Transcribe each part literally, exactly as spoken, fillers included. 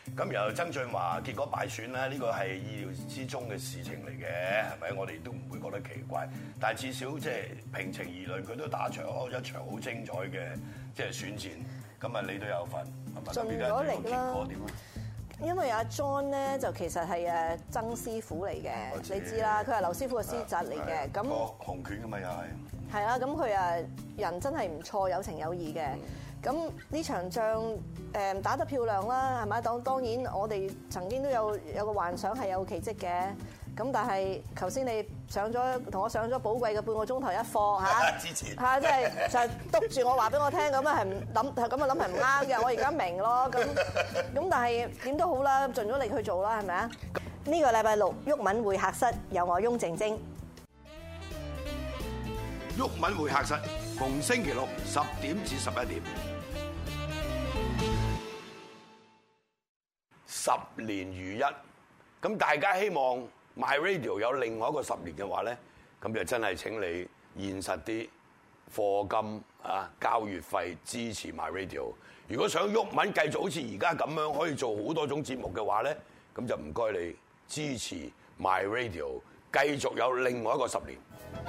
咁然後曾俊華結果敗選咧，呢個係意料之中嘅事情嚟嘅，係咪？我哋都唔會覺得奇怪。但係至少即係平情而論，佢都打場一場好精彩嘅即係選戰。咁啊，你都有份，係咪？ 盡咗力啦。因為阿 John 咧就其實係誒曾師傅嚟嘅，你知啦，佢係劉師傅嘅師侄嚟嘅。咁紅拳㗎嘛又係。係啊，咁佢誒人真係唔錯，有情有義嘅。咁呢場仗誒打得漂亮啦，係咪？當當然我哋曾經都有有個幻想係有奇蹟嘅。咁但係頭先你上咗同我上咗寶貴嘅半個鐘頭一課嚇， 之前嚇即係就係督住我話俾我聽，咁啊係唔諗係咁啊諗係唔啱嘅，我而家明咯。咁咁但係點都好啦，盡咗力去做啦，係咪啊？呢個禮拜六毓民會客室有我翁靜晶。 毓民會客室逢星期六十點至十一點，十年如一。咁大家希望 My Radio 有另外一個十年嘅話咧，咁就真係請你現實啲課金啊，交月費支持 My Radio。如果想毓民繼續好似而家咁樣可以做好多種節目嘅話咧，咁就唔該你支持 My Radio， 繼續有另外一個十年。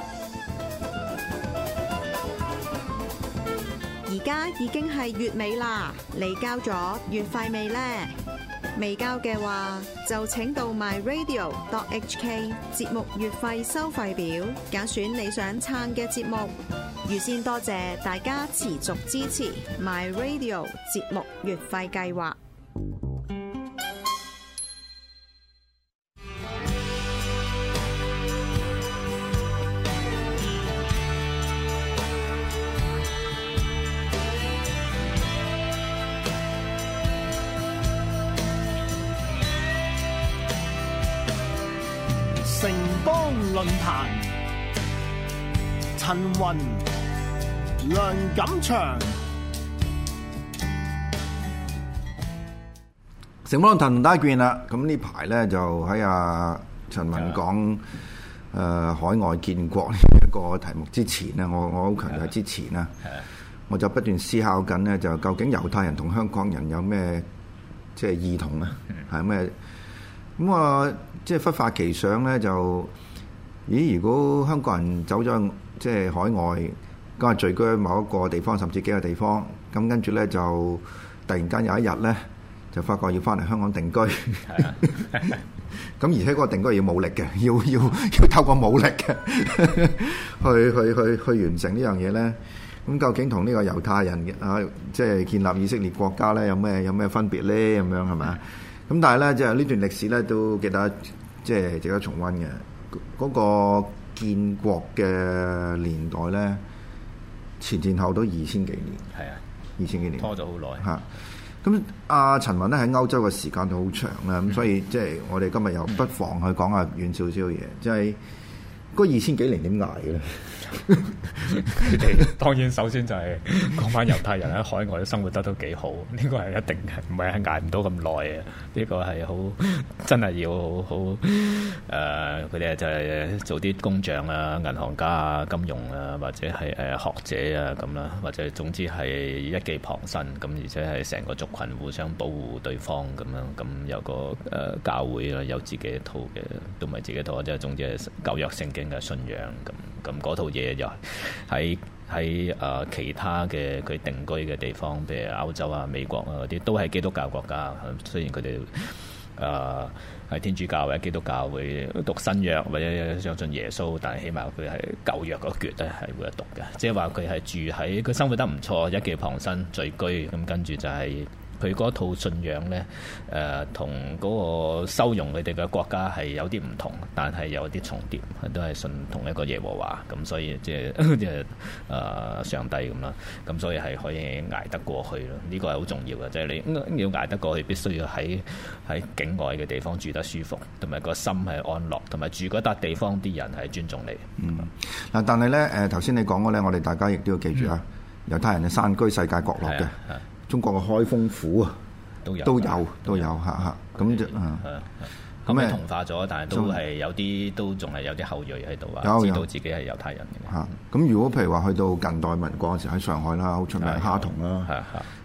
而家已經係月尾啦，你交咗月費未呢？未交嘅話，就請到 my radio dot h k 節目月費收費表，揀選你想撐嘅節目。預先多謝大家持續支持 My Radio 節目月費計劃。 城邦論壇，陳雲、梁錦祥。 城邦論壇同大家見啦，咁呢排咧就喺阿陳雲講誒海外建國呢一個題目之前咧，我我好強調係之前啦，我就不斷思考緊咧，就究竟猶太人同香港人有咩即係異同咧，係咩？咁我即係忽發奇想咧，就咦？如果香港人走咗即係海外，咁啊聚居喺某一個地方，甚至幾個地方，咁跟住咧就突然間有一日咧，就發覺要翻嚟香港定居。咁而且嗰個定居要武力嘅，要要要透過武力嘅去去去去完成呢樣嘢咧。咁究竟同呢個猶太人嘅啊，即係建立以色列國家咧，有咩有咩分別咧？咁樣係咪？咁但係咧，即係呢段歷史咧，都記得即係值得重溫嘅。嗰個建國嘅年代咧，前前後都二千幾年。係啊，二千幾年拖咗好耐。 嚇！咁阿陳雲咧喺歐洲嘅時間都好長啦，咁、嗯、所以即係我哋今日又不妨去講下遠少少嘅嘢，即係嗰二千幾年點捱嘅咧？ 佢哋當然首先就係講翻猶太人喺海外生活得都幾好，呢、這個係一定嘅，唔係係捱唔到咁耐嘅。呢、這個係好真係要好好誒，佢哋就係做啲工匠啊、銀行家啊、金融啊，或者係誒學者啊咁啦，或者總之係一技傍身咁，而且係成個族群互相保護對方咁樣，咁有個誒、呃、教會啊，有自己一套嘅，都唔係自己一套，即係總之係舊約聖經嘅信仰咁。咁嗰套嘢就喺喺誒其他嘅佢定居嘅地方，譬如歐洲啊、美國啊嗰啲，都係基督教國家。雖然佢哋誒係天主教或者基督教會讀新約或者相信耶穌，但係起碼佢係舊約嗰橛咧係會讀嘅。即係話佢係住喺佢生活得唔錯，一技傍身聚居，咁跟住就係、是。佢嗰套信仰咧，誒同嗰個收容佢哋嘅國家係有啲唔同，但係有啲重疊，都係信同一個耶和華，咁所以即係即係誒上帝咁啦，咁所以係可以捱得過去咯。呢個係好重要嘅，即係你要捱得過去，必須要喺喺境外嘅地方住得舒服，同埋個心係安樂，同埋住嗰笪地方啲人係尊重你。 嗯，嗱，但係咧誒頭先你講嘅咧，我哋大家亦都要記住啊，嗯、猶太人係散居世界角落嘅。中國嘅開封府啊，都有都有都有嚇嚇，咁就啊， 咁咪同化咗，但係都係有啲都仲係有啲後裔喺度啊，知道自己係猶太人嘅嚇。 咁如果譬如話去到近代民國嗰時喺上海啦，好出名蝦童啦，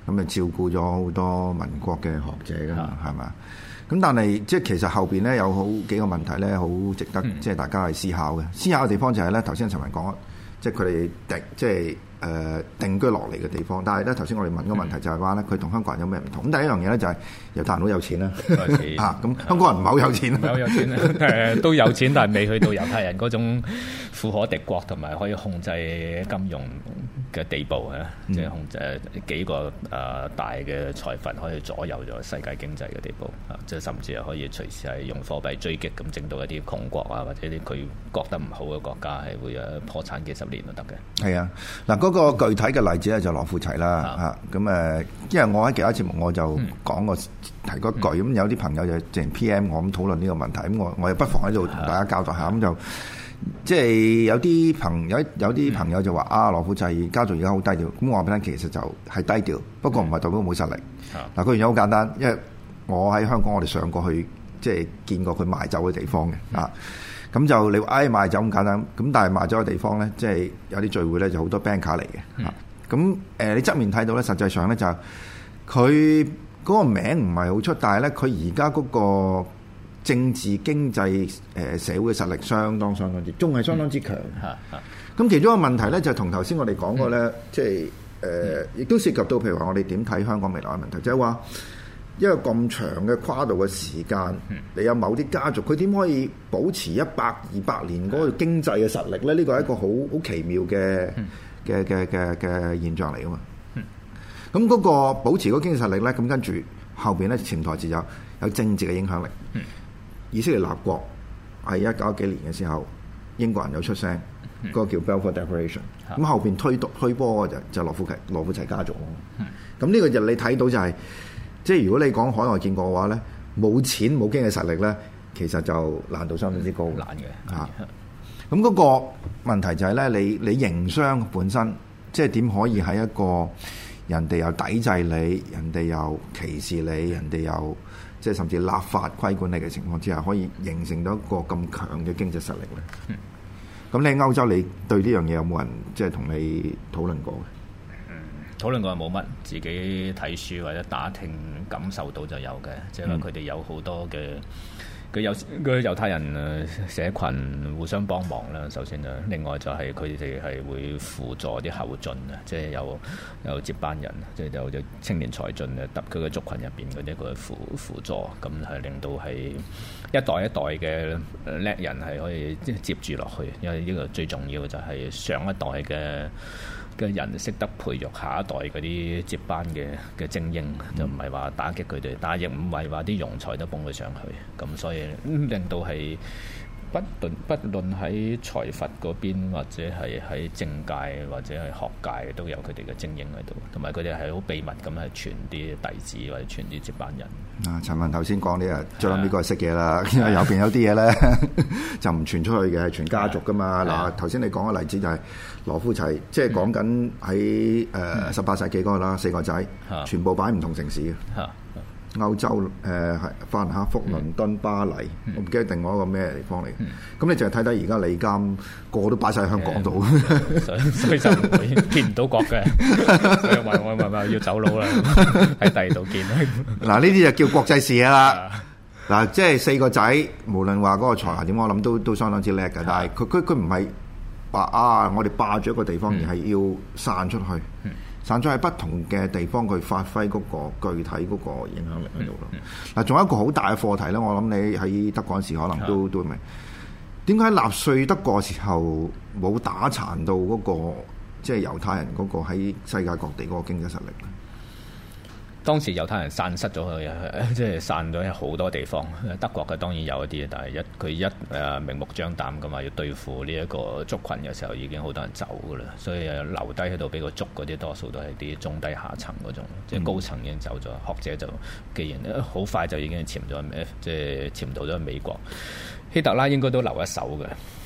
咁啊照顧咗好多民國嘅學者㗎嘛，係嘛？咁但係即係其實後邊咧有好幾個問題咧，好值得即係大家去思考嘅。思考嘅地方就係咧，頭先陳文講，即係佢哋定即係誒定居落嚟嘅地方。但係咧頭先我哋問個問題就係話咧，佢同香港人有咩唔同？咁第一樣嘢咧就係猶太人好有錢啦，嚇咁香港人唔係好有錢， 好有錢誒都有錢，但係未去到猶太人嗰種富可敵國同埋可以控制金融嘅地步啊！即係控制幾個誒大嘅財閥可以左右咗世界經濟嘅地步啊！即係甚至係可以隨時係用貨幣追擊咁，整到一啲窮國啊，或者啲佢覺得唔好嘅國家係會誒破產幾十年都得嘅。係啊，嗱嗰個具體嘅例子咧就羅富齊啦嚇，咁誒，因為我喺其他節目我就講過、嗯、提過一句，咁、嗯、有啲朋友就淨 P M 我咁討論呢個問題，咁我我又不妨喺度同大家交代下，咁就。即係有啲朋友有啲朋友就話、嗯、啊羅富齊家族而家好低調，咁我話俾你聽，其實就係低調，不過唔係代表冇實力。嗱、嗯，個原因好簡單，因為我喺香港我哋上過去，即係見過佢賣酒嘅地方嘅、嗯、啊。咁就你話唉賣酒咁簡單，咁但係賣酒嘅地方咧，即係有啲聚會咧就好多 banker 嚟嘅。咁誒、呃、你側面睇到咧，實際上咧就佢嗰個名唔係好出，但係咧佢而家嗰個政治經濟誒社會嘅實力相當相當之，仲係相當之強。咁、嗯、其中一個問題咧，就同頭先我哋講過咧，即係誒，亦都涉及到譬如話我哋點睇香港未來嘅問題，就係、是、話一個咁長嘅跨度嘅時間，嗯、你有某啲家族，佢點可以保持一百二百年嗰個經濟嘅實力咧？呢個係一個好好奇妙嘅嘅嘅嘅嘅現象嚟噶嘛。咁、嗯、嗰個保持嗰個經濟實力咧，咁跟住後邊咧潛台詞有有政治嘅影響力。嗯以色列立國係一九幾年嘅時候，英國人有出聲，嗰、嗯、個叫 Balfour Declaration。咁、嗯、後邊推推波就就羅富齊羅富齊家族咯。咁呢、嗯、個就你睇到就係、是，即係如果你講海外建國嘅話咧，冇錢冇經濟實力咧，其實就難度相當之高。難嘅嚇。咁嗰、嗯、個問題就係咧，你你營商本身即係點可以喺一個人哋又抵制你，人哋又歧視你，人哋又即係甚至立法規管你嘅情況之下，可以形成到一個咁強嘅經濟實力咧。咁、嗯、你喺歐洲，你對呢樣嘢有冇人即係同你討論過嘅？ 嗯，討論過冇乜，自己睇書或者打聽感受到就有嘅，即係話佢哋有好多嘅。佢有個猶太人誒社群互相幫忙啦，首先就另外就係佢哋係會輔助啲後進啊，即係有有接班人，即係有有青年才俊啊，揼佢嘅族群入邊嗰啲個輔輔助，咁係令到係一代一代嘅叻人係可以接住落去，因為呢個最重要就係上一代嘅嘅人識得培育下一代嗰啲接班嘅嘅精英，嗯、就唔係話打擊佢哋，但係亦唔係話啲庸才都捧佢上去，咁所以令到係不論不論喺財閥嗰邊，或者係喺政界或者係學界都有佢哋嘅精英喺度，同埋佢哋係好秘密咁係傳啲弟子或者傳啲接班人。 啊，陳文頭先講啲啊，最諗呢個係識嘢啦，因為右邊有啲嘢咧就唔傳出去嘅，係傳家族噶嘛。嗱，頭先你講嘅例子就係羅富齊，即係講緊喺誒十八世紀嗰個啦，四個仔全部擺唔同城市嘅。歐洲誒係法蘭克福、倫敦、巴黎，嗯、我唔記得另外一個咩地方嚟。咁、嗯、你淨係睇睇而家李監個個都擺晒喺香港度， 所以所以就見唔到國嘅，所以話我話話要走佬啦，喺第二度見。 嗱，呢啲就叫國際視野啦。嗱，即係四個仔，無論話嗰個才華點，我諗都都相當之叻嘅。但係佢佢佢唔係話啊，我哋霸住一個地方，嗯、而係要散出去。嗯散咗喺不同嘅地方，去發揮嗰個具體嗰個影響力喺度咯。嗱、嗯，仲、嗯、有一個好大嘅課題咧，我諗你喺德國嗰時可能都、嗯、都明。點解納粹德國嘅時候冇打殘到嗰、嗰個即係猶太人嗰個喺世界各地嗰個經濟實力咧？ 當時猶太人散失咗去，即係散咗喺好多地方。德國嘅當然有一啲，但係一佢一誒明目張膽咁話要對付呢一個族群嘅時候，已經好多人走噶啦。所以留低喺度俾佢捉嗰啲，多數都係啲中低下層嗰種，即係高層已經走咗。學者就既然好快就已經潛咗，即係潛到咗美國。希特拉應該都留一手嘅。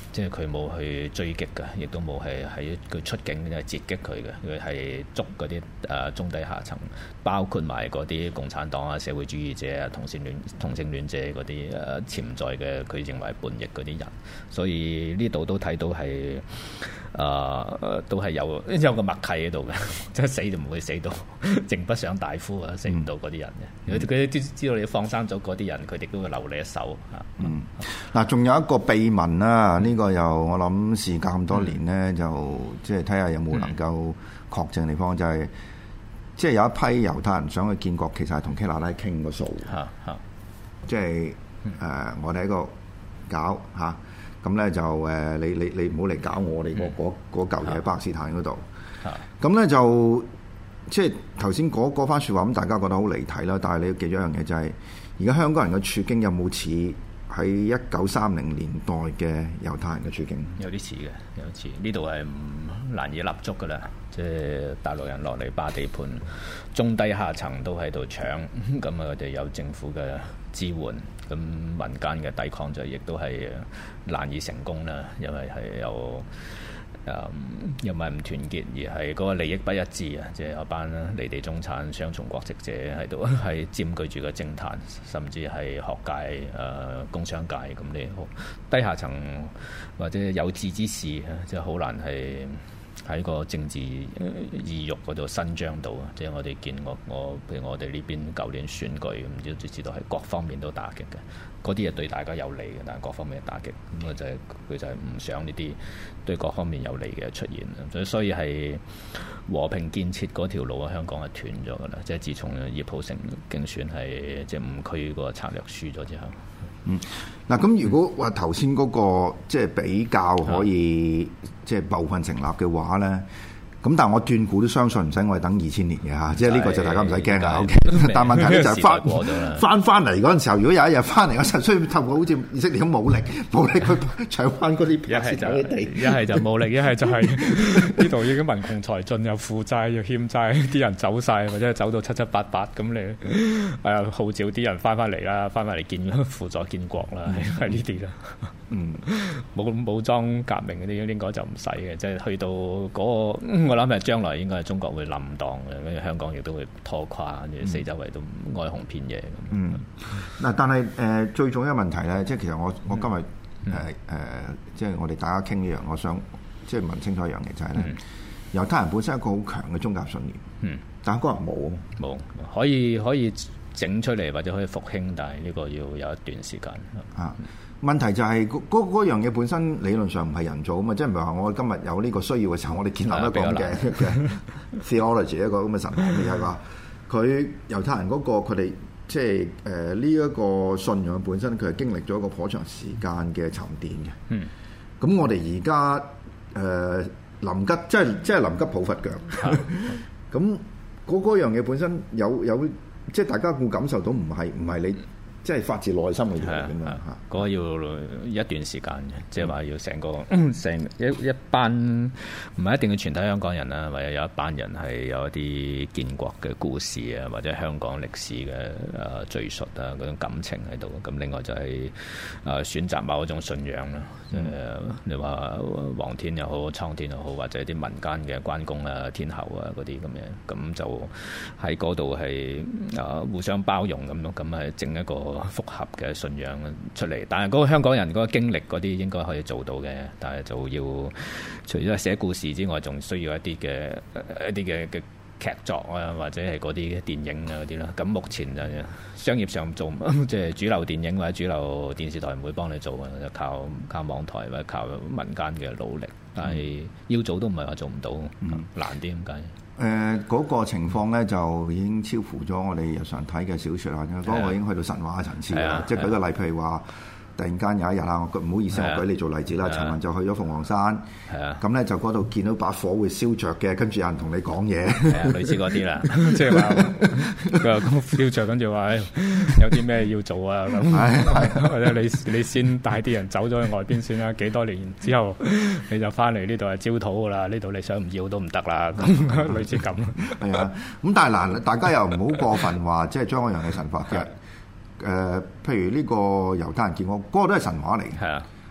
即係佢冇去追擊嘅，亦都冇係喺佢出境嘅截擊佢嘅，佢係捉嗰啲誒中低下層，包括埋嗰啲共產黨啊、社會主義者啊、同性戀同性戀者嗰啲誒潛在嘅佢認為叛逆嗰啲人，所以呢度都睇到係誒、呃、都係有有個默契喺度嘅，即係死就唔會死到，淨不想大夫啊，死唔到嗰啲人嘅，佢佢都知道你放生咗嗰啲人，佢哋都會留你一手嚇。 嗯，嗱，仲有一個秘聞啦，呢、這個又我諗事隔咁多年咧，嗯、就即係睇下有冇能夠確證嘅地方，嗯、就係即係有一批猶太人想去建國，其實係同希特拉傾個數嚇嚇，即係誒我哋喺個搞嚇，咁、啊、咧就誒、呃、你你你唔好嚟搞我哋嗰嗰嗰嚿嘢喺巴勒斯坦嗰度，咁咧、啊、就即係頭先嗰嗰番説話，咁大家覺得好離題啦，但係你要記咗一樣嘢就係、是，而家香港人嘅處境有冇似喺一九三零年代嘅猶太人嘅處境？ 有啲似嘅，有啲似。呢度係唔難以立足噶啦，即係大陸人落嚟霸地盤，中低下層都喺度搶，咁啊，我哋有政府嘅支援，咁民間嘅抵抗就亦都係難以成功啦，因為係有。誒、嗯、又唔係唔團結，而係嗰個利益不一致啊！即係有班離地中產、雙重國籍者喺度，係佔據住個政壇，甚至係學界、誒、呃、工商界咁你好低下層或者有志之士啊，即係好難係喺個政治意欲嗰度伸張到啊！即係我哋見我我譬如我哋呢邊舊年選舉咁，都知道係各方面都打擊嘅。嗰啲係對大家有利嘅，但係各方面嘅打擊，咁啊就係、是、佢就係唔想呢啲對各方面有利嘅出現，所以所以係和平建設嗰條路啊，香港係斷咗噶啦，即係自從葉寶成競選係即係五區個策略輸咗之後。 嗯，嗱咁如果話頭先嗰個即係比較可以即係部分成立嘅話咧。咁但係我斷估都相信唔使我哋等二千年嘅嚇，即係呢個就大家唔使驚啦。OK，但係問題咧就係翻翻翻嚟嗰陣時候，如果有一日翻嚟嗰陣，需要透過好似以色列咁武力，武力去搶翻嗰啲一係就地， 一係就武力，一係就係呢度已經民窮財盡，又負債又欠債，啲人走晒，或者係走到七七八八咁你係啊號召啲人翻翻嚟啦，翻翻嚟建輔助建國啦，係呢啲啦。嗯，武武裝革命嗰啲應該就唔使嘅，即係去到嗰個，我諗係將來應該係中國會冧檔嘅，跟住香港亦都會拖垮，跟住四周圍都哀鴻遍野。 嗯，嗱，但係誒最重要嘅問題咧，即係其實我我今日誒誒，即係我哋大家傾呢樣，我想即係問清楚一樣嘢就係咧，猶太人本身係一個好強嘅宗教信念，嗯，但係嗰人冇冇可以可以整出嚟或者可以復興，但係呢個要有一段時間啊。問題就係嗰嗰樣嘢本身理論上唔係人造啊嘛，即係唔係話我今日有呢個需要嘅時候，我哋建立一個咁嘅嘅 theology 一個咁嘅神學，而係話佢猶太人嗰個佢哋即係誒呢一個信仰本身，佢係經歷咗一個頗長時間嘅沉澱嘅。嗯，咁我哋而家誒臨急，即係即係臨急抱佛腳。咁嗰嗰樣嘢本身有有，即係大家會感受到唔係唔係你。即係發自內心嘅嘢咁樣嚇， 嗰、那個要一段時間嘅，即係話要成個成一一班唔係一定要全體香港人啦，或者有一班人係有一啲建國嘅故事啊，或者香港歷史嘅誒敘述啊，嗰種感情喺度。咁另外就係誒選擇某一種信仰啦，誒、嗯呃、你話黃天又好，蒼天又好，或者啲民間嘅關公啊、天后啊嗰啲咁樣，咁就喺嗰度係誒互相包容咁咯，咁係整一個複合嘅信仰出嚟，但係嗰個香港人嗰個經歷嗰啲應該可以做到嘅，但係就要除咗寫故事之外，仲需要一啲嘅一啲嘅嘅劇作啊，或者係嗰啲電影啊嗰啲啦。咁目前就商業上做，即係主流電影或者主流電視台唔會幫你做啊，就靠靠網台或者靠民間嘅努力，但係要做都唔係話做唔到，嗯、難啲咁解。 誒嗰、呃那個情況咧就已經超乎咗我哋日常睇嘅小説啦，嗰、那個已經去到神話嘅層次啦。即係舉個例，譬如話，突然間有一日啊，我唔好意思，我舉你做例子啦。陳雲就去咗鳳凰山，咁咧就嗰度見到把火會燒着嘅，跟住有人同你講嘢， 類似嗰啲啦，即係話佢話燒着，跟住話有啲咩要做啊咁，或者你你先帶啲人走咗去外邊先啦，幾多年之後你就翻嚟呢度係焦土噶啦，呢度你想唔要都唔得啦，咁類似咁。 係啊，咁但係嗱，大家又唔好過分話，即係將嗰樣嘢神化嘅。誒、呃，譬如呢個猶太人建國，嗰、那個都係神話嚟嘅。係啊，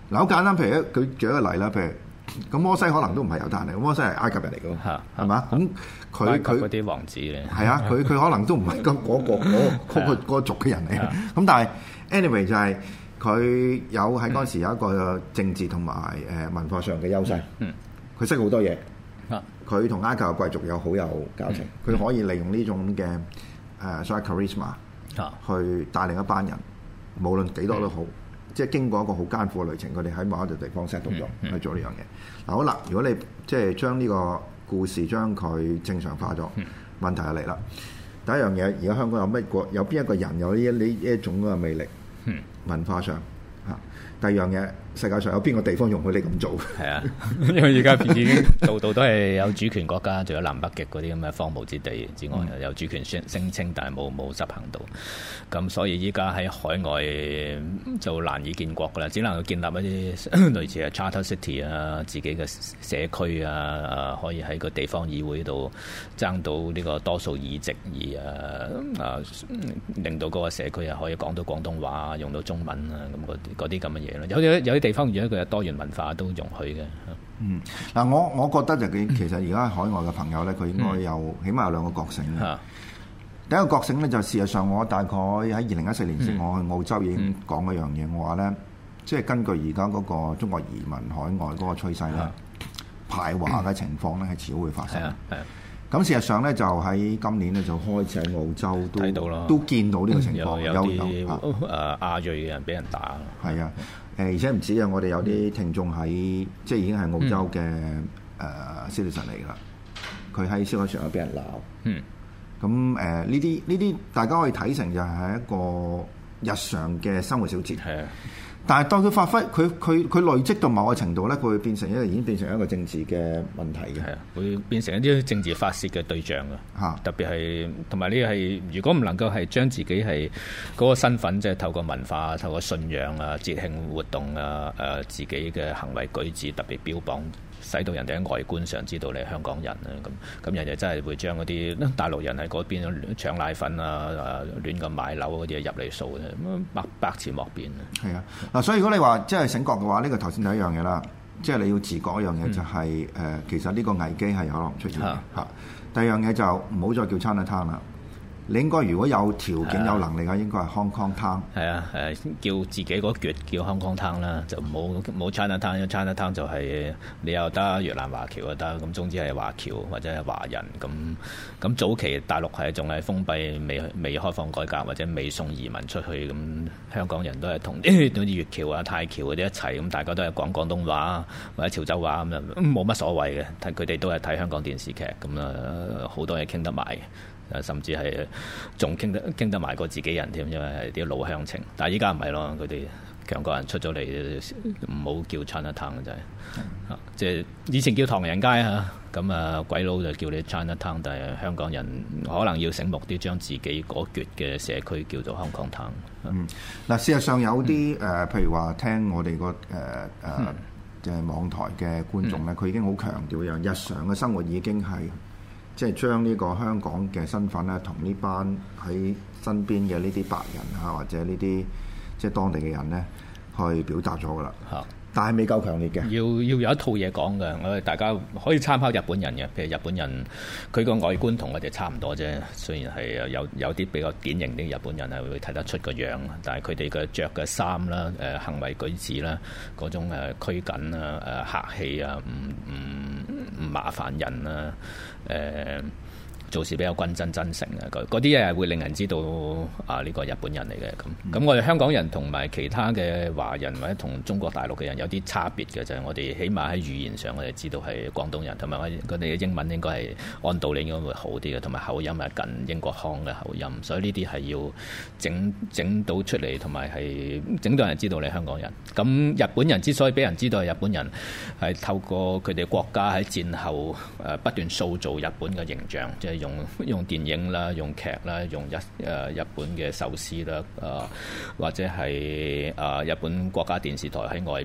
嗱好簡單，譬如佢舉一個例啦，譬如咁摩西可能都唔係猶太人嚟，摩西係埃及人嚟嘅， 嚇係嘛？咁佢佢嗰啲王子咧， 係啊，佢佢可能都唔係嗰嗰個嗰嗰個嗰個族嘅人嚟嘅。咁但係 anyway 就係佢有喺嗰陣時有一個政治同埋誒文化上嘅優勢。嗯，佢識好多嘢。佢同埃及嘅貴族有好有交情，佢可以利用呢種嘅誒所謂 charisma 去帶領一班人，無論幾多都好。即係經過一個好艱苦嘅旅程，佢哋喺某一個地方 set 到咗去做呢樣嘢。嗱好啦，如果你即係將呢個故事將佢正常化咗，問題就嚟啦。第一樣嘢，而家香港有乜個有邊一個人有呢一呢一種嘅魅力？文化上嚇。第二樣嘢，世界上有邊個地方容許你咁做？ 係啊，因為而家已經度度都係有主權國家，仲有南北極嗰啲咁嘅荒蕪之地之外，嗯、有主權聲聲稱，但係冇冇執行到。咁所以依家喺海外就難以建國㗎啦，只能夠建立一啲類似係 Charter City 啊，自己嘅社區啊，啊可以喺個地方議會度爭到呢個多數議席，而啊啊令到嗰個社區啊可以講到廣東話，用到中文啊，咁嗰啲咁嘅嘢咯。有啲有啲地方如果佢有多元文化都容許嘅。 嗯，嗱我我覺得就佢其實而家海外嘅朋友咧，佢應該有、嗯、起碼有兩個覺醒嘅。嗯第一個覺醒咧，就事實上我大概喺二零一四年先，我去澳洲已經講一樣嘢，我話咧，即係根據而家嗰個中國移民海外嗰個趨勢咧，排華嘅情況咧係遲早會發生。係啊，係啊。咁事實上咧，就喺今年咧就開始喺澳洲都睇到啦，都見到呢個情況，有啲誒亞裔嘅人俾人打。係啊，誒而且唔止啊，我哋有啲聽眾喺即係已經係澳洲嘅誒 citizen 嚟㗎啦，佢喺消防上有俾人鬧。嗯。咁誒呢啲呢啲大家可以睇成就係一個日常嘅生活小節。係啊，但係當佢發揮佢佢佢累積到某個程度咧，佢會變成一個已經變成一個政治嘅問題嘅。係啊，會變成一啲政治發泄嘅對象㗎。嚇，特別係同埋呢個係如果唔能夠係將自己係嗰個身份，即係透過文化、透過信仰啊、節慶活動啊、誒、呃、自己嘅行為舉止特別標榜。使到人哋喺外觀上知道你係香港人啊，咁咁人哋真係會將嗰啲大陸人喺嗰邊搶奶粉啊、亂咁買樓嗰啲入嚟數咧，咁百百詞莫辯啊。係啊，嗱，所以如果你話即係醒覺嘅話，呢、呢個頭先第一樣嘢啦，即係你要自覺一樣嘢就係、是、誒、嗯呃，其實呢個危機係有可能出現嘅嚇。第二樣嘢就唔好再叫 China Town啦。你應該如果有條件有能力嘅，應該係 Hong Kong Town。係啊，係叫自己嗰橛叫 Hong Kong Town 啦，就冇冇 China Town。因為 China Town 就係你又得越南華僑又得，咁總之係華僑或者係華人咁。咁早期大陸係仲係封閉，未未開放改革或者未送移民出去，咁香港人都係同好似粵僑啊、泰僑嗰啲一齊，咁大家都係講廣東話或者潮州話咁樣，冇乜所謂嘅。睇佢哋都係睇香港電視劇，咁啊好多嘢傾得埋。誒甚至係仲傾得傾得埋過自己人添，因為係啲老鄉情。但係依家唔係咯，佢哋強國人出咗嚟，唔好叫 China Town 就係、是，啊即係以前叫唐人街啊，咁啊鬼佬就叫你 China Town，但係香港人可能要醒目啲，將自己嗰橛嘅社區叫做 Hong Kong Town。嗯，嗱事實上有啲誒、嗯呃，譬如話聽我哋個誒誒嘅網台嘅觀眾咧，佢、嗯、已經好強調一樣，日常嘅生活已經係。即係將呢個香港嘅身份咧，同呢班喺身邊嘅呢啲白人啊，或者呢啲即係當地嘅人咧，去表達咗噶啦。嚇！但係未夠強烈嘅。要要有一套嘢講嘅，我哋大家可以參考日本人嘅，譬如日本人佢個外觀同我哋差唔多啫。雖然係有有啲比較典型啲日本人係會睇得出個樣，但係佢哋嘅着嘅衫啦、誒行為舉止啦、嗰種誒拘謹啊、誒客氣啊、唔唔唔麻煩人啊、誒、呃。做事比較均真真誠嘅，嗰啲嘢係會令人知道啊呢、呢個日本人嚟嘅咁。咁、嗯、我哋香港人同埋其他嘅華人或者同中國大陸嘅人有啲差別嘅，就係、是、我哋起碼喺語言上我哋知道係廣東人，同埋我哋嘅英文應該係按道理應該會好啲嘅，同埋口音係近英國腔嘅口音，所以呢啲係要整整到出嚟，同埋係整到人知道你係香港人。咁日本人之所以俾人知道係日本人，係透過佢哋國家喺戰後誒不斷塑造日本嘅形象，即係用用電影啦，用劇啦，用日誒日本嘅壽司啦，誒、呃、或者係誒、呃、日本國家電視台喺外邊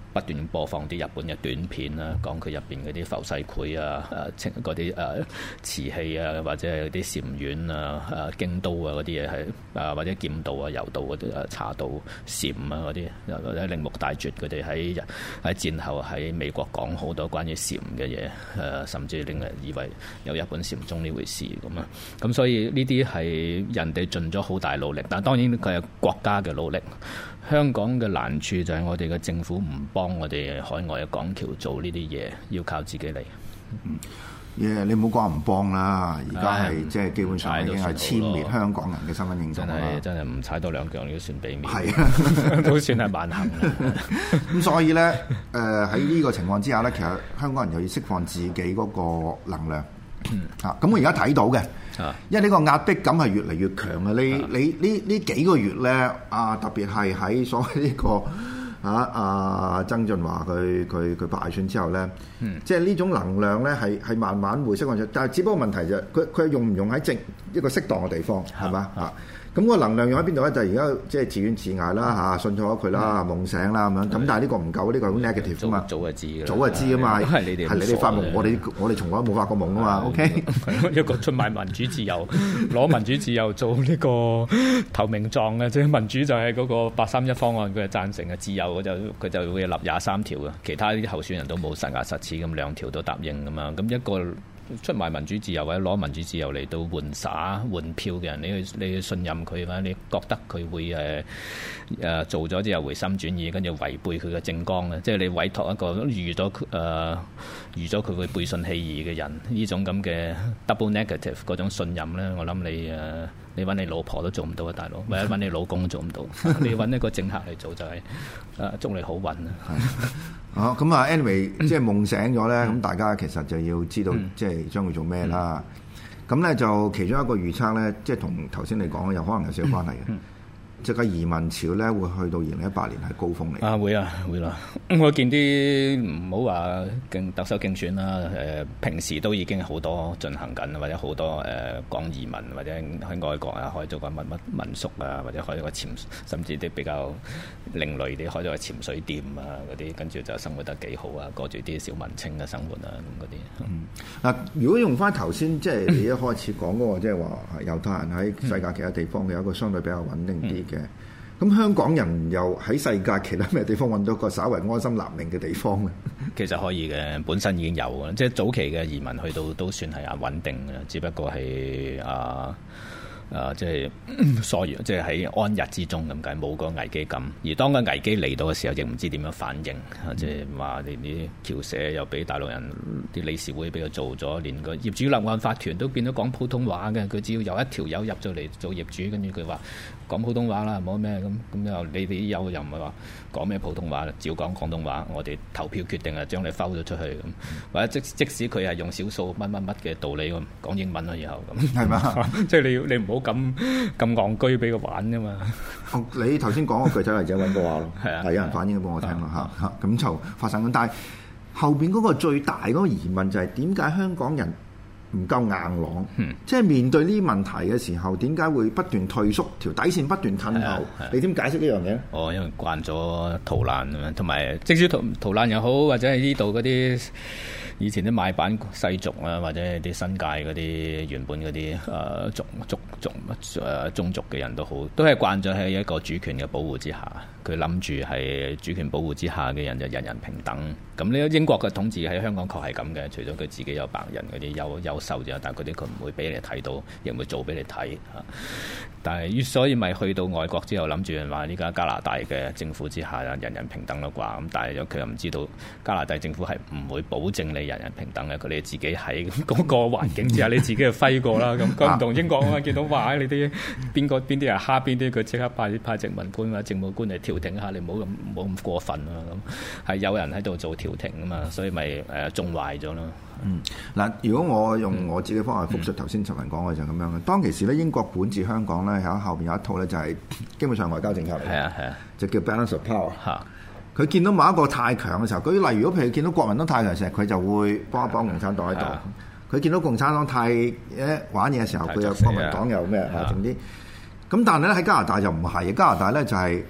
不斷播放啲日本嘅短片啦，講佢入邊嗰啲浮世繪啊、誒清嗰啲誒瓷器啊，或者係啲禪院啊、誒京都啊嗰啲嘢係啊，或者劍道啊、柔道嗰啲誒茶道禪啊嗰啲，或者鈴木大拙佢哋喺喺戰後喺美國講好多關於禪嘅嘢，誒甚至令人以為有日本禪宗呢回事咁啊。咁所以呢啲係人哋盡咗好大努力，但係當然佢係國家嘅努力。香港嘅難處就係我哋嘅政府唔幫我哋海外嘅港僑做呢啲嘢，要靠自己嚟。 嗯，嘢你唔好講唔幫啦，而家係即係基本上已經係殲滅香港人嘅身份認同啦。 真係真係唔踩多兩腳，你都算俾面。 係啊， 都算係萬幸啦。 咁所以咧，誒喺呢個情況之下咧，其實香港人就要釋放自己嗰個能量。嗯，啊，咁我而家睇到嘅。因為呢個壓迫感係越嚟越強啊！你你呢呢幾個月咧，啊特別係喺所謂呢、這個啊啊曾俊華佢佢佢敗選之後咧，嗯、即係呢種能量咧係係慢慢會釋放出，但係只不過問題就係佢佢用唔用喺正一個適當嘅地方係嘛啊？咁個能量用喺邊度咧？就係而家即係自怨自艾啦嚇，信咗佢啦，夢醒啦咁樣。咁但係呢個唔夠，呢個好 negative 啊嘛。早就知㗎，早就知啊嘛。係你哋係你哋發夢，我哋我哋從來冇發過夢啊嘛。OK， 一個出賣民主自由，攞民主自由做呢個投名狀嘅，即係民主就係嗰個八三一方案，佢係贊成嘅。自由就佢就會立廿三條嘅，其他啲候選人都冇實牙實齒咁兩條都答應㗎嘛。咁一個出賣民主自由或者攞民主自由嚟到換耍換票嘅人，你去你去信任佢嘛？你覺得佢會誒誒、呃、做咗之後回心轉意，跟住違背佢嘅政綱咧？即係你委託一個預咗誒預咗佢會背信棄義嘅人，呢種咁嘅 double negative 嗰種信任咧，我諗你誒、呃、你揾你老婆都做唔到啊，大佬，或者揾你老公都做唔到，你揾一個政客嚟做就係、是、誒、呃、祝你好運啊！ 好咁啊 ，anyway， 即係夢醒咗咧，咁大家其實就要知道，即係將會做咩啦。咁咧就其中一個預測咧，即係同頭先你講有可能有少少關係嘅。即係個移民潮咧，會去到二零一八年係高峰嚟。啊， 會啊，會啦。我見啲唔好話競特首競選啦，誒、呃、平時都已經好多進行緊，或者好多誒講、呃、移民，或者喺外國啊開咗個乜乜民宿啊，或者開咗個潛，甚至啲比較另類啲開咗個潛水店啊嗰啲，跟住就生活得幾好啊，過住啲小文青嘅生活啊咁嗰啲。 嗯，嗱，如果用翻頭先即係你一開始講嗰個，即係話猶太人喺世界其他地方嘅有一個相對比較穩定啲嘅。咁香港人又喺世界其他咩地方揾到個稍為安心立命嘅地方咧？ 其實可以嘅，本身已經有嘅，即係早期嘅移民去到都算係啊穩定嘅，只不過係啊。誒、呃、即係疏遠，即係喺安逸之中咁解，冇個危機感。而當個危機嚟到嘅時候，亦唔知點樣反應。嗯、即係話連啲僑社又俾大陸人啲理事會俾佢做咗，連個業主立案法團都變咗講普通話嘅。佢只要有一條友入咗嚟做業主，跟住佢話講普通話啦，冇咩咁咁又你哋啲友又唔係話講咩普通話，照講廣東話。我哋投票決定啊，將你摟咗出去咁，或者即即使佢係用少數乜乜乜嘅道理咁講英文啦，以後咁係嘛？即係你要你唔好。咁咁戇居俾佢玩㗎嘛？ 你頭先講個具體例子揾過話咯，係啊，係有人反映俾我聽咯嚇嚇，咁就發生緊。但係後邊嗰個最大嗰個疑問就係點解香港人唔夠硬朗？嗯、即係面對呢啲問題嘅時候，點解會不斷退縮，條底線不斷褪後？你點解釋呢樣嘢？ 哦，因為慣咗逃難啊嘛，同埋即使逃逃難又好，或者係呢度嗰啲。以前啲買辦世族啊，或者啲新界嗰啲原本嗰啲誒族族族誒宗族嘅人都好，都係慣咗喺一個主權嘅保護之下。佢諗住係主權保護之下嘅人就人人平等。咁呢英國嘅統治喺香港確係咁嘅，除咗佢自己有白人嗰啲優優秀啫，但係嗰啲佢唔會俾你睇到，亦唔會做俾你睇嚇。但係所以咪去到外國之後諗住話呢家加拿大嘅政府之下人人平等啦啩？咁但係佢又唔知道加拿大政府係唔會保證你人人平等嘅，佢哋自己喺嗰個環境之下，你自己就揮過啦。咁佢唔同英國啊，見到話你啲邊個邊啲人蝦邊啲，佢即刻派派殖民官或者政務官嚟調停下，你唔好咁唔好咁過分啊！咁係有人喺度做調停啊嘛，所以咪誒縱壞咗咯。 嗯，嗱，如果我用我自己方法復述頭先陳文講嘅就係咁樣嘅。當其時咧，英國管治香港咧，喺後邊有一套咧，就係基本上外交政策嚟嘅，係啊係啊，就叫 balance of power。嚇，佢見到某一個太強嘅時候，舉例如果譬如見到國民黨太強嘅時候，佢就會幫一幫共產黨喺度。佢、啊、見到共產黨太誒玩嘢嘅時候，佢又國民黨又咩啊整啲。咁但係咧喺加拿大就唔係，加拿大咧就係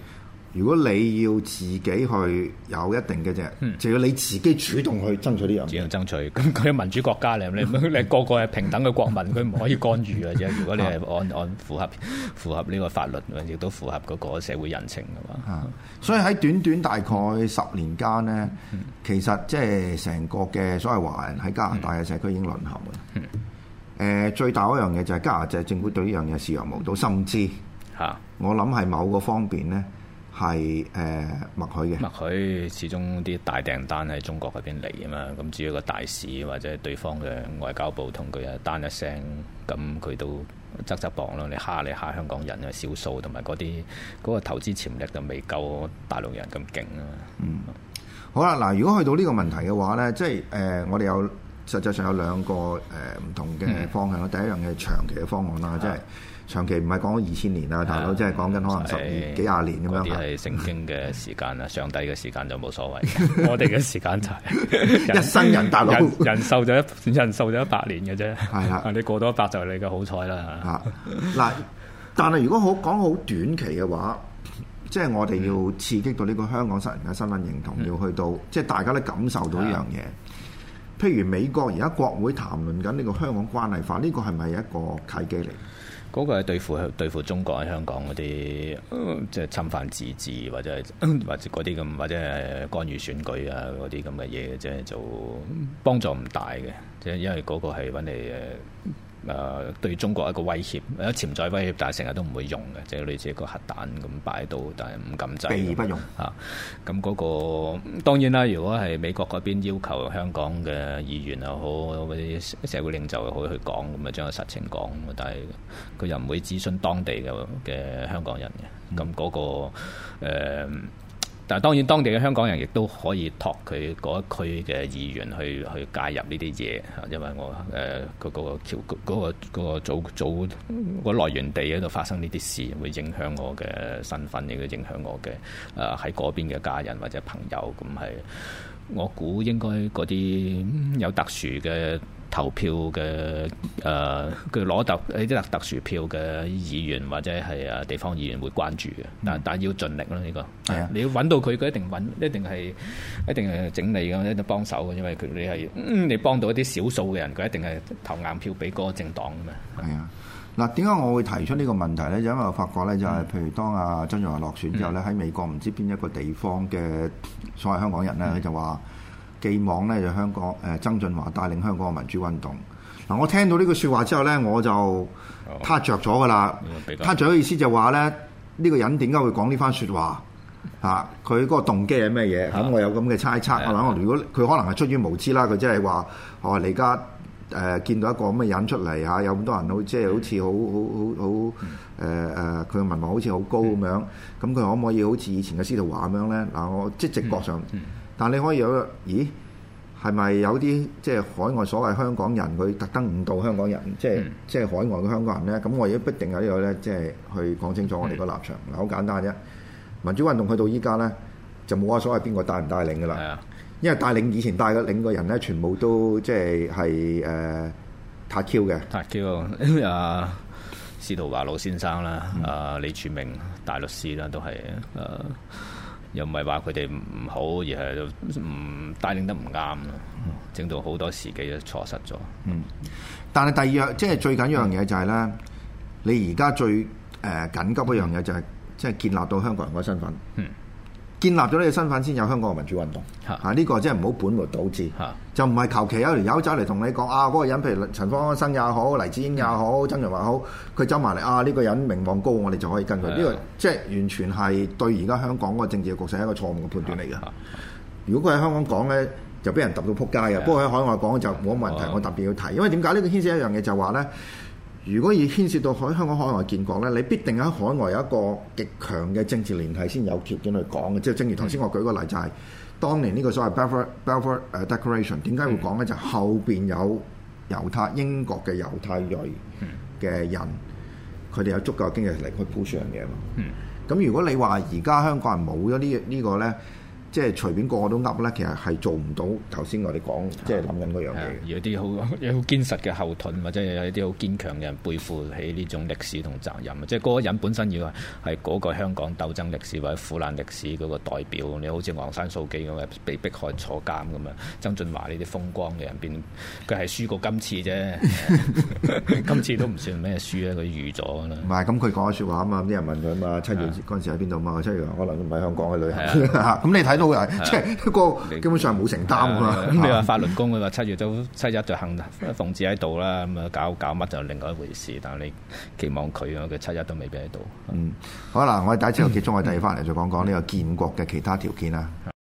如果你要自己去有一定嘅啫，嗯、就要你自己主動去爭取呢樣嘢。 主動爭取，咁佢民主國家嚟，你你個個係平等嘅國民，佢唔可以干預嘅啫。如果你係按按符合符合呢個法律，亦都符合嗰個社會人情嘅話。 啊，所以喺短短大概十年間咧，嗯、其實即係成個嘅所謂華人喺加拿大嘅社區已經淪陷嘅。嗯嗯、呃，最大嗰樣嘢就係加拿大政府對呢樣嘢視若無睹，甚至嚇我諗係某個方面咧。係誒默許嘅， 默許始終啲大訂單喺中國嗰邊嚟啊嘛，咁至於個大使或者對方嘅外交部同佢啊單一聲，咁佢都側側膊咯。你蝦你蝦香港人係少數，同埋嗰啲嗰個投資潛力就未夠大陸人咁勁啊嘛。 嗯，好啦，嗱，如果去到呢個問題嘅話咧，即係誒、呃、我哋有實際上有兩個誒唔、呃、同嘅方向啦。嗯、第一樣嘢係長期嘅方案啦，即係、嗯。長期唔係講咗二千年啦，大佬，即係講緊可能十二幾廿年咁樣。嗰啲係聖經嘅時間啊，上帝嘅時間就冇所謂。我哋嘅時間就係一生人，大佬人人壽就一人壽就一百年嘅啫。係啦，你過多一百就係你嘅好彩啦。嚇嗱，但係如果好講好短期嘅話，即係我哋要刺激到呢個香港新人嘅身份認同，要去到即係大家都感受到呢樣嘢。譬如美國而家國會談論緊呢個香港關係法，呢個係咪一個契機嚟？ 嗰個係對付對付中國喺香港嗰啲，即係侵犯自治或者係或者嗰啲咁，或者係干預選舉啊嗰啲咁嘅嘢嘅啫，就幫助唔大嘅，即係因為嗰個係揾嚟誒。誒、呃、對中國一個威脅，有潛在威脅，但係成日都唔會用嘅，即係類似一個核彈咁擺喺度，但係唔敢制。 避而不用嚇。咁嗰、那個當然啦，如果係美國嗰邊要求香港嘅議員又好，嗰啲社會領袖又好去講，咁啊將個實情講，但係佢又唔會諮詢當地嘅嘅香港人嘅。咁嗰、那個、呃但係當然，當地嘅香港人亦都可以託佢嗰一區嘅議員去去介入呢啲嘢，因為我誒嗰、呃那個橋嗰、那個嗰、那個組組個來源地喺度發生呢啲事，會影響我嘅身份，亦都影響我嘅誒喺嗰邊嘅家人或者朋友。咁係我估應該嗰啲有特殊嘅投票嘅誒，佢攞特呢啲特特殊票嘅議員或者係誒地方議員會關注嘅，但、嗯、但係要盡力咯呢、這個。係啊，你要揾到佢，佢一定揾，一定係一定係整理嘅，一定幫手嘅，因為佢你係、嗯、你幫到一啲少數嘅人，佢一定係投硬票俾嗰個政黨嘅嘛。係啊， 嗱，點解我會提出呢個問題咧？就因為我發覺咧，就係譬如當阿曾俊華落選之後咧，喺、嗯、美國唔知邊一個地方嘅所謂香港人咧，佢、嗯、就話。寄望咧就香港誒曾俊華帶領香港嘅民主運動。嗱，我聽到呢句説話之後咧，我就撻着咗噶啦。撻着嘅意思就話咧，呢個人點解會講呢番説話？嚇，佢嗰個動機係咩嘢？咁我有咁嘅猜測。我諗，如果佢可能係出於無知啦，佢即係話：哦，你而家誒見到一個咁嘅人出嚟嚇，有咁多人好即係好似好好好好誒誒，佢嘅民望好似好高咁樣。咁佢可唔可以好似以前嘅司徒華咁樣咧？嗱，我即係直覺上。但你可以有，咦？係咪有啲即係海外所謂香港人，佢特登誤導香港人，即係、嗯、即係海外嘅香港人咧？咁我而家必定喺呢度咧，即係去講清楚我哋個立場。嗱、嗯，好簡單啫。民主運動去到依家咧，就冇話所謂邊個帶唔帶領噶啦。係啊，因為帶領以前帶嘅領嘅人咧，全部都即係係誒塔 Q 嘅。塔 Q 啊，司徒華老先生啦，啊、嗯呃、李柱銘大律師啦，都係誒。呃又唔係話佢哋唔好，而係唔帶領得唔啱咯，整到好多時機都錯失咗。 嗯，但係第二樣即係最緊要一樣嘢就係、是、咧，嗯、你而家最誒、呃、緊急一樣嘢就係即係建立到香港人嘅身份。嗯。建立咗呢個身份先有香港嘅民主運動嚇，呢、啊這個真係唔好本末倒置，啊、就唔係求其有條友走嚟同你講啊，嗰、那個人譬如陳方安生也好，黎智英也好，曾俊華好，佢走埋嚟啊，呢、這個人名望高，我哋就可以跟佢。呢、啊、個即係完全係對而家香港嗰個政治嘅局勢係一個錯誤嘅判斷嚟嘅。啊啊、如果佢喺香港講咧，就俾人揼到撲街嘅。啊、不過喺海外講就冇乜問題，啊、我特別要提，因為點解呢個牽涉一樣嘢就話咧。如果要牽涉到海香港海外建國咧，你必定喺海外有一個極強嘅政治聯繫先有條件去講嘅。即係正如頭先我舉個例，就係、是、當年呢個所謂 Balfour Balfour Declaration 點解會講咧？就後邊有猶太英國嘅猶太裔嘅人，佢哋有足夠嘅經濟力去 push 樣嘢嘛。咁、嗯、如果你話而家香港人冇咗呢呢個咧， 即係隨便個個都噏咧，其實係做唔到頭先我哋講即係諗緊嗰樣嘢。 有啲好有好堅實嘅後盾，或者有一啲好堅強嘅人背負起呢種歷史同責任。即係嗰個人本身要係嗰個香港鬥爭歷史或者苦難歷史嗰個代表。你好似昂山素姬咁嘅被迫害坐監咁啊，曾俊華呢啲風光嘅人邊，佢係輸過今次啫，今次都唔算咩輸啊，佢預咗啦。 唔係咁，佢講嘅説話啊嘛，啲人問佢啊嘛，七月嗰陣時喺邊度嘛？七月可能都唔喺香港去旅行。咁你睇到嘅即係一個基本上冇承擔㗎嘛。 咁你話法輪功佢話七月都七一就行奉旨喺度啦，咁啊搞搞乜就另外一回事。但係你期望佢啊，佢七一都未必喺度。 嗯，好啦，我哋第一次就結束，我哋第二翻嚟再講講呢個建國嘅其他條件啦。